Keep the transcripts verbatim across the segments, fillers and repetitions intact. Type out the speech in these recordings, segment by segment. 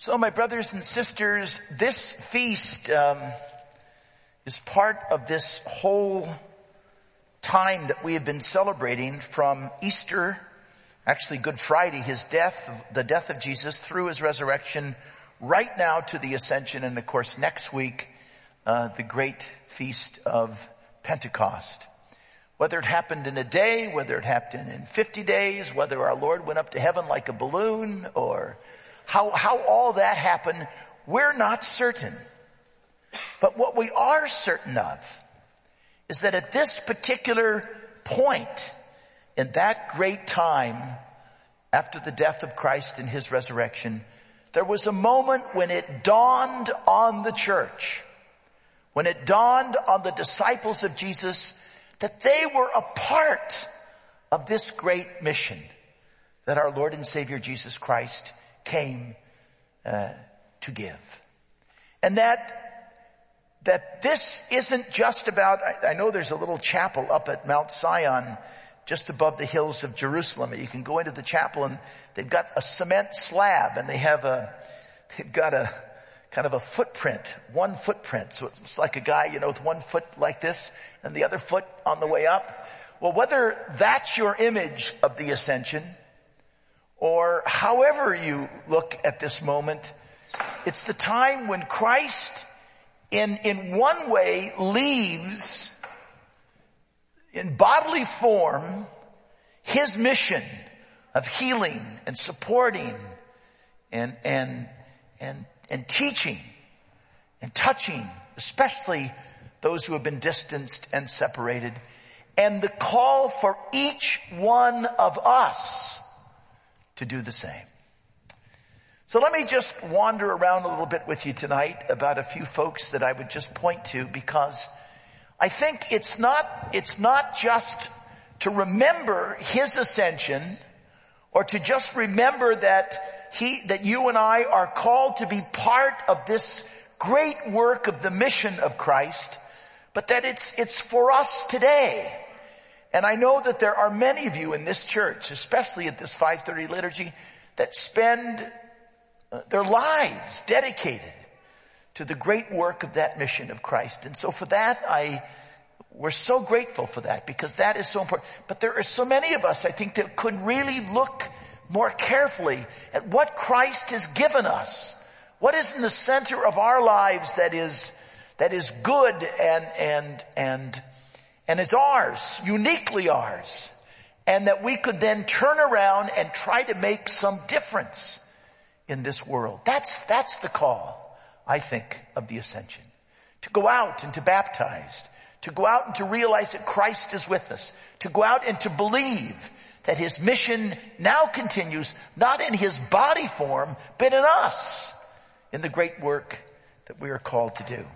So my brothers and sisters, this feast um, is part of this whole time that we have been celebrating from Easter, actually Good Friday, his death, the death of Jesus through his resurrection, right now to the ascension, and of course next week, uh, the great feast of Pentecost. Whether it happened in a day, whether it happened in fifty days, whether our Lord went up to heaven like a balloon, or how, how all that happened, we're not certain. But what we are certain of is that at this particular point, in that great time after the death of Christ and his resurrection, there was a moment when it dawned on the church, when it dawned on the disciples of Jesus that they were a part of this great mission that our Lord and Savior Jesus Christ came uh, to give. And that that this isn't just about, I, I know there's a little chapel up at Mount Zion just above the hills of Jerusalem. You can go into the chapel and they've got a cement slab and they have a, they've got a kind of a footprint, one footprint. So it's like a guy, you know, with one foot like this and the other foot on the way up. Well, whether that's your image of the ascension or however you look at this moment, it's the time when Christ in, in one way leaves in bodily form his mission of healing and supporting and, and, and, and teaching and touching, especially those who have been distanced and separated, and the call for each one of us to do the same. So let me just wander around a little bit with you tonight about a few folks that I would just point to, because I think it's not, it's not just to remember his ascension or to just remember that he, that you and I are called to be part of this great work of the mission of Christ, but that it's, it's for us today. And I know that there are many of you in this church, especially at this five thirty liturgy, that spend uh, their lives dedicated to the great work of that mission of Christ. And so for that, I, we're so grateful for that, because that is so important. But there are so many of us, I think, that could really look more carefully at what Christ has given us. What is in the center of our lives that is, that is good and, and, and, and is ours, uniquely ours, and that we could then turn around and try to make some difference in this world. That's, that's the call, I think, of the ascension. To go out and to baptize, to go out and to realize that Christ is with us, to go out and to believe that his mission now continues, not in his body form, but in us, in the great work that we are called to do.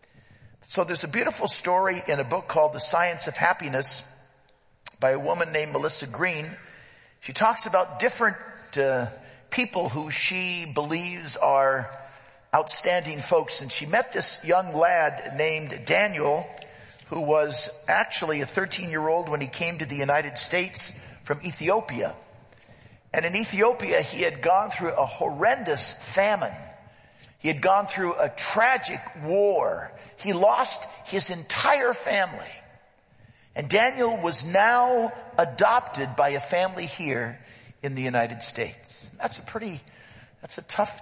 So there's a beautiful story in a book called The Science of Happiness by a woman named Melissa Green. She talks about different uh, people who she believes are outstanding folks. And she met this young lad named Daniel, who was actually a thirteen-year-old when he came to the United States from Ethiopia. And in Ethiopia, he had gone through a horrendous famine. He had gone through a tragic war. He lost his entire family. And Daniel was now adopted by a family here in the United States. That's a pretty, that's a tough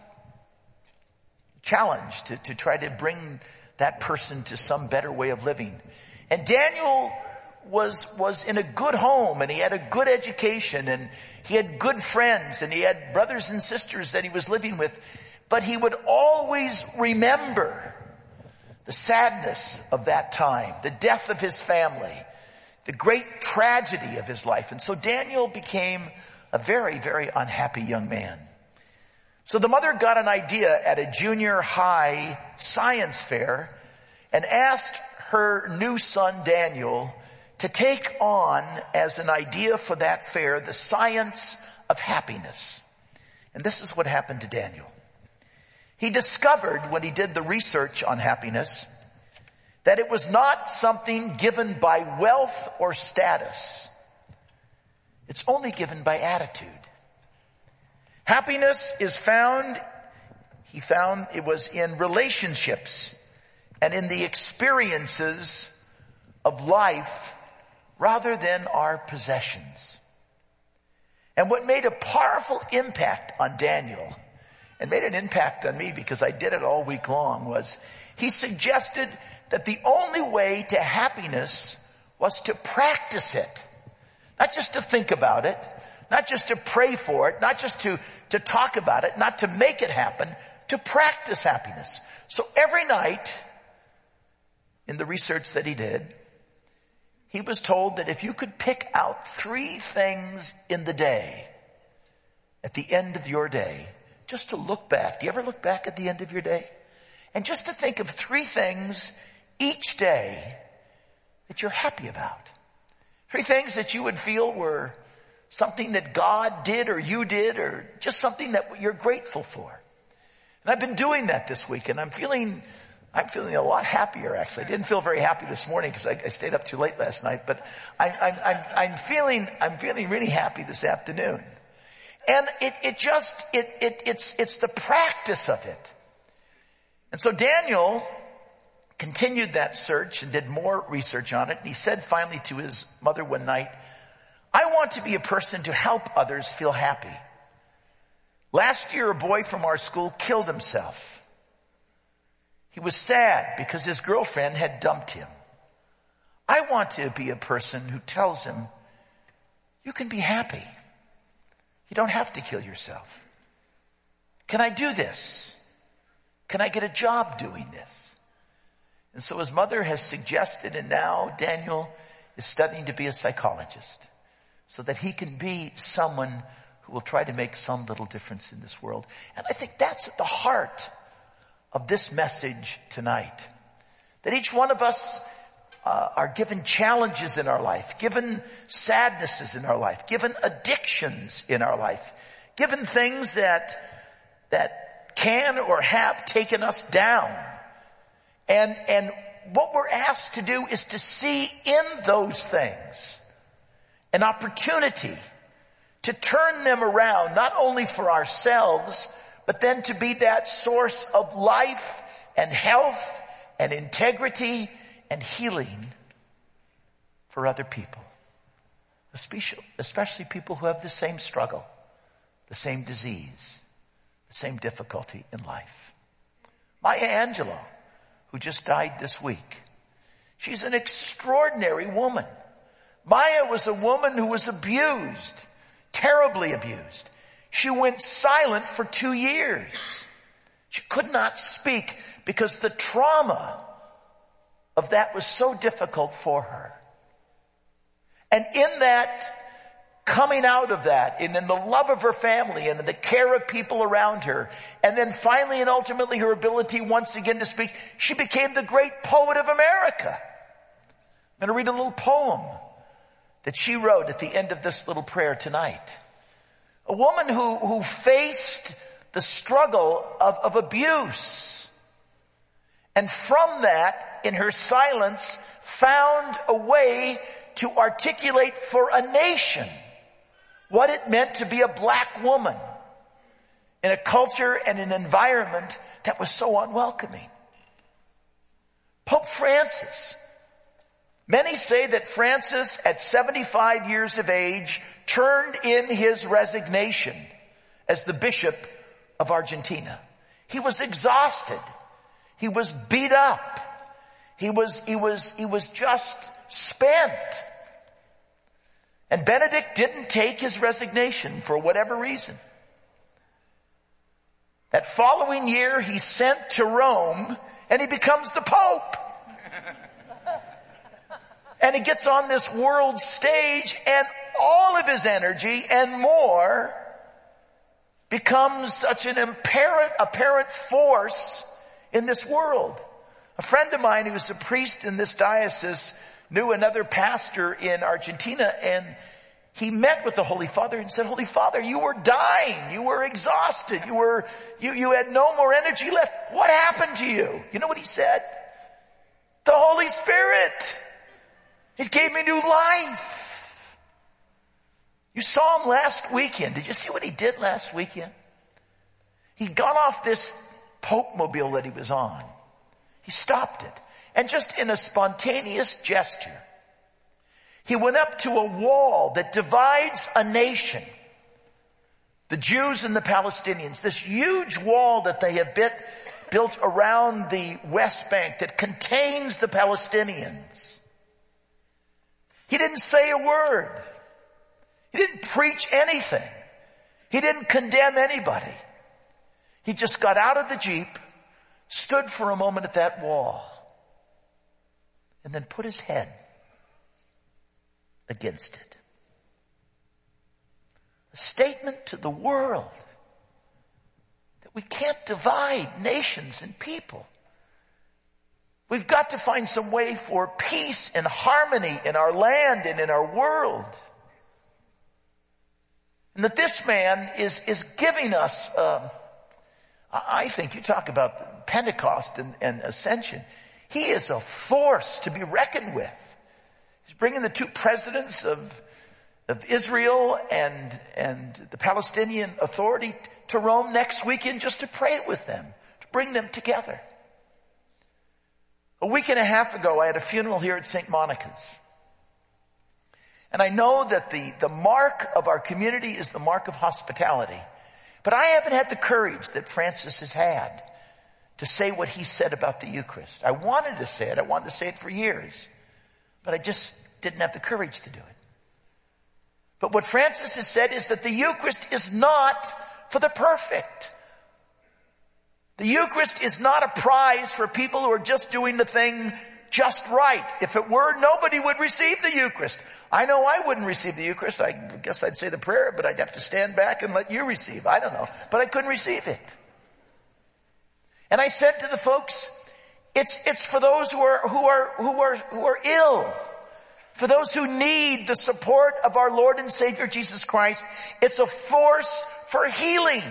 challenge to, to try to bring that person to some better way of living. And Daniel was, was in a good home, and he had a good education, and he had good friends, and he had brothers and sisters that he was living with. But he would always remember the sadness of that time, the death of his family, the great tragedy of his life. And so Daniel became a very, very unhappy young man. So the mother got an idea at a junior high science fair and asked her new son Daniel to take on as an idea for that fair the science of happiness. And this is what happened to Daniel. He discovered when he did the research on happiness that it was not something given by wealth or status. It's only given by attitude. Happiness is found, he found it was in relationships and in the experiences of life rather than our possessions. And what made a powerful impact on Daniel, and made an impact on me because I did it all week long, was he suggested that the only way to happiness was to practice it. Not just to think about it, not just to pray for it, not just to, to talk about it, not to make it happen, to practice happiness. So every night, in the research that he did, he was told that if you could pick out three things in the day, at the end of your day, just to look back. Do you ever look back at the end of your day? And just to think of three things each day that you're happy about. Three things that you would feel were something that God did or you did or just something that you're grateful for. And I've been doing that this week, and I'm feeling, I'm feeling a lot happier actually. I didn't feel very happy this morning because I, I stayed up too late last night, but I, I, I'm, I'm feeling, I'm feeling really happy this afternoon. And it, it just, it, it, it's, it's the practice of it. And so Daniel continued that search and did more research on it. And he said finally to his mother one night, I want to be a person to help others feel happy. Last year, a boy from our school killed himself. He was sad because his girlfriend had dumped him. I want to be a person who tells him, you can be happy. You don't have to kill yourself. Can I do this? Can I get a job doing this? And so his mother has suggested, and now Daniel is studying to be a psychologist so that he can be someone who will try to make some little difference in this world. And I think that's at the heart of this message tonight. That each one of us uh, are given challenges in our life, given sadnesses in our life, given addictions in our life, given things that, that can or have taken us down. And, and what we're asked to do is to see in those things an opportunity to turn them around, not only for ourselves, but then to be that source of life and health and integrity and healing for other people. Especially, especially people who have the same struggle, the same disease, the same difficulty in life. Maya Angelou, who just died this week. She's an extraordinary woman. Maya was a woman who was abused, terribly abused. She went silent for two years. She could not speak because the trauma of that was so difficult for her. And in that, coming out of that, and in the love of her family and in the care of people around her, and then finally and ultimately her ability once again to speak, she became the great poet of America. I'm going to read a little poem that she wrote at the end of this little prayer tonight. A woman who, who faced the struggle of, of abuse. And from that, in her silence, found a way to articulate for a nation what it meant to be a black woman in a culture and an environment that was so unwelcoming. Pope Francis. Many say that Francis, at seventy-five years of age, turned in his resignation as the Bishop of Argentina. He was exhausted. He was beat up. He was, he was, he was just spent. And Benedict didn't take his resignation for whatever reason. That following year, he's sent to Rome and he becomes the Pope. And he gets on this world stage and all of his energy and more becomes such an apparent, apparent force in this world. A friend of mine who was a priest in this diocese knew another pastor in Argentina, and he met with the Holy Father and said, Holy Father, you were dying. You were exhausted. You were, you, you had no more energy left. What happened to you? You know what he said? The Holy Spirit. It gave me new life. You saw him last weekend. Did you see what he did last weekend? He got off this Pope mobile that he was on. He stopped it. And just in a spontaneous gesture, he went up to a wall that divides a nation, the Jews and the Palestinians, this huge wall that they have bit, built around the West Bank that contains the Palestinians. He didn't say a word. He didn't preach anything. He didn't condemn anybody. He just got out of the Jeep, stood for a moment at that wall, and then put his head against it. A statement to the world that we can't divide nations and people. We've got to find some way for peace and harmony in our land and in our world. And that this man is, is giving us, uh, I think, you talk about Pentecost and, and Ascension. He is a force to be reckoned with. He's bringing the two presidents of, of Israel and, and the Palestinian Authority to Rome next weekend just to pray with them, to bring them together. A week and a half ago, I had a funeral here at Saint Monica's. And I know that the, the mark of our community is the mark of hospitality. But I haven't had the courage that Francis has had to say what he said about the Eucharist. I wanted to say it. I wanted to say it for years. But I just didn't have the courage to do it. But what Francis has said is that the Eucharist is not for the perfect. The Eucharist is not a prize for people who are just doing the thing just right. If it were, nobody would receive the Eucharist. I know I wouldn't receive the Eucharist. I guess I'd say the prayer, but I'd have to stand back and let you receive. I don't know. But I couldn't receive it. And I said to the folks, it's, it's for those who are, who are, who are, who are ill. For those who need the support of our Lord and Savior Jesus Christ. It's a force for healing.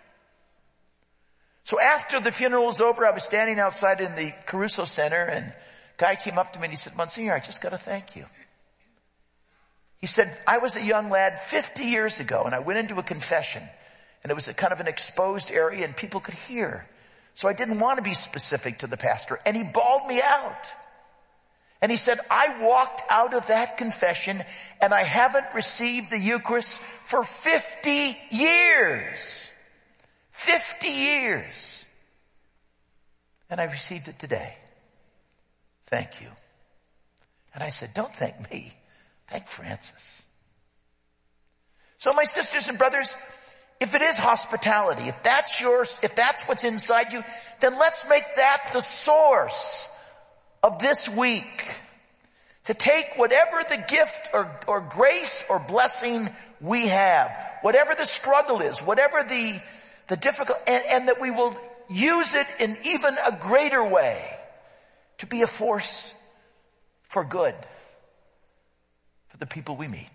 So after the funeral was over, I was standing outside in the Caruso Center, and a guy came up to me and he said, Monsignor, I just got to thank you. He said, I was a young lad fifty years ago, and I went into a confession, and it was a kind of an exposed area, and people could hear. So I didn't want to be specific to the pastor, and he bawled me out. And he said, I walked out of that confession, and I haven't received the Eucharist for fifty years. fifty years. And I received it today. Thank you. And I said, don't thank me. Thank Francis. So my sisters and brothers, if it is hospitality, if that's yours, if that's what's inside you, then let's make that the source of this week. To take whatever the gift or, or grace or blessing we have, whatever the struggle is, whatever the, the difficult, and, and that we will use it in even a greater way to be a force for good for the people we meet.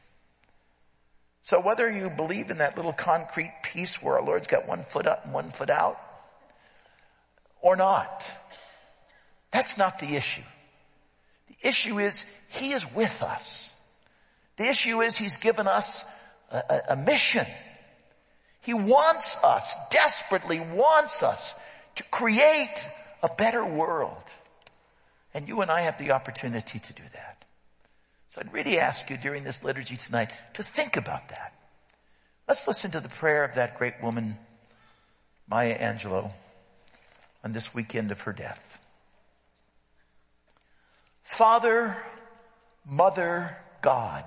So whether you believe in that little concrete piece where our Lord's got one foot up and one foot out or not, that's not the issue. The issue is He is with us. The issue is He's given us a, a, a mission. He wants us, desperately wants us to create a better world. And you and I have the opportunity to do that. So I'd really ask you during this liturgy tonight to think about that. Let's listen to the prayer of that great woman, Maya Angelou, on this weekend of her death. Father, Mother, God,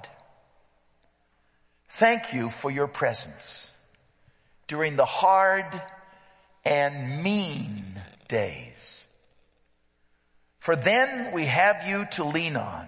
thank you for your presence during the hard and mean days. For then we have you to lean on.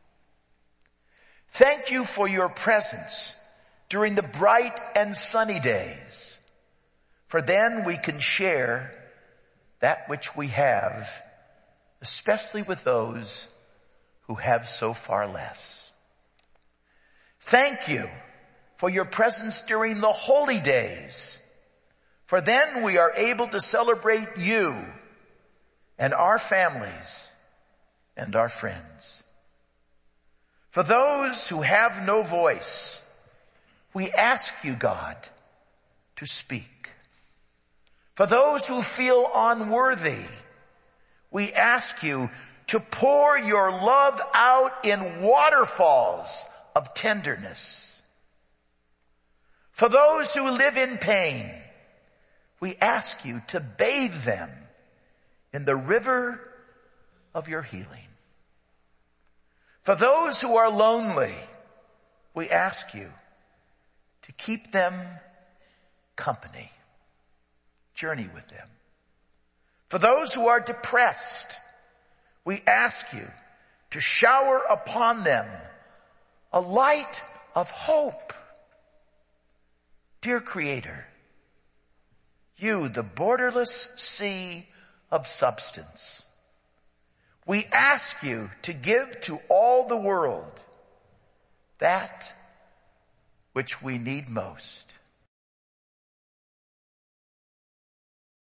Thank you for your presence during the bright and sunny days. For then we can share that which we have, especially with those who have so far less. Thank you for your presence during the holy days. For then we are able to celebrate you and our families and our friends. For those who have no voice, we ask you, God, to speak. For those who feel unworthy, we ask you to pour your love out in waterfalls of tenderness. For those who live in pain, we ask you to bathe them in the river of your healing. For those who are lonely, we ask you to keep them company. Journey with them. For those who are depressed, we ask you to shower upon them a light of hope. Dear Creator, you, the borderless sea of substance, we ask you to give to all the world that which we need most.